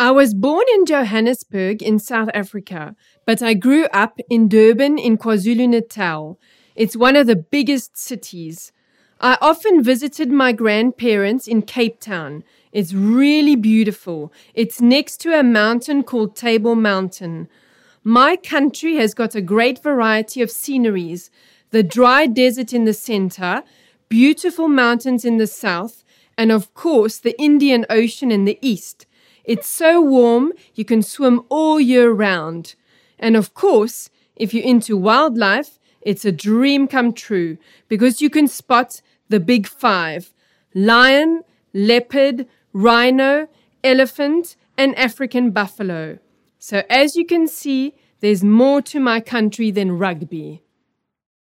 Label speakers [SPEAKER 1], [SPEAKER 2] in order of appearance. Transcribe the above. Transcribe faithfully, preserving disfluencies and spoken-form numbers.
[SPEAKER 1] I was born in Johannesburg in South Africa, but I grew up in Durban in KwaZulu-Natal. It's one of the biggest cities. I often visited my grandparents in Cape Town. It's really beautiful. It's next to a mountain called Table Mountain. My country has got a great variety of sceneries. The dry desert in the center, beautiful mountains in the south, and of course the Indian Ocean in the east. It's so warm, you can swim all year round. And of course, if you're into wildlife, it's a dream come true because you can spot the big five: lion, leopard, rhino, elephant, and African buffalo. So as you can see, there's more to my country than rugby.